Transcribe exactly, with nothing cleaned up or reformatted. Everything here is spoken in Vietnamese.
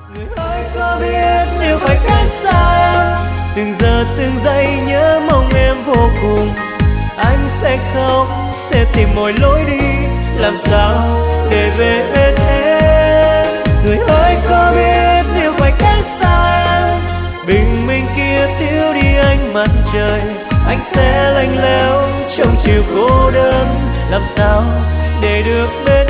Người ơi có biết nếu phải cách xa em, từng giờ từng giây nhớ mong em vô cùng, anh sẽ khóc sẽ tìm mọi lối đi, làm sao để về bên em. Người ơi có biết nếu phải cách xa em, bình minh kia thiếu đi ánh mặt trời, anh sẽ lạnh lẽo trong chiều cô đơn, làm sao để được bên